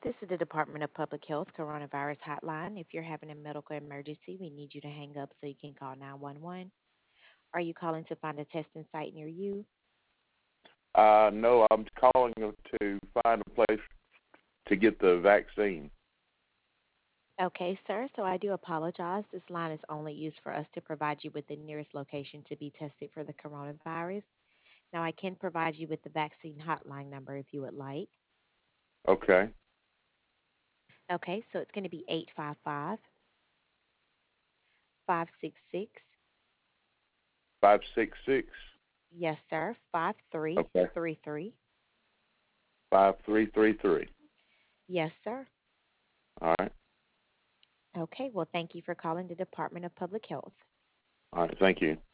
This is the Department of Public Health Coronavirus Hotline. If you're having a medical emergency, we need you to hang up so you can call 911. Are you calling to find a testing site near you? No, I'm calling to find a place to get the vaccine. Okay, sir. So I do apologize. This line is only used for us to provide you with the nearest location to be tested for the coronavirus. Now, I can provide you with the vaccine hotline number if you would like. Okay. Okay, so it's going to be 855-566. 566. Yes, sir, Okay. 5333. 5333. Yes, sir. All right. Okay, well, thank you for calling the Department of Public Health. All right. Thank you.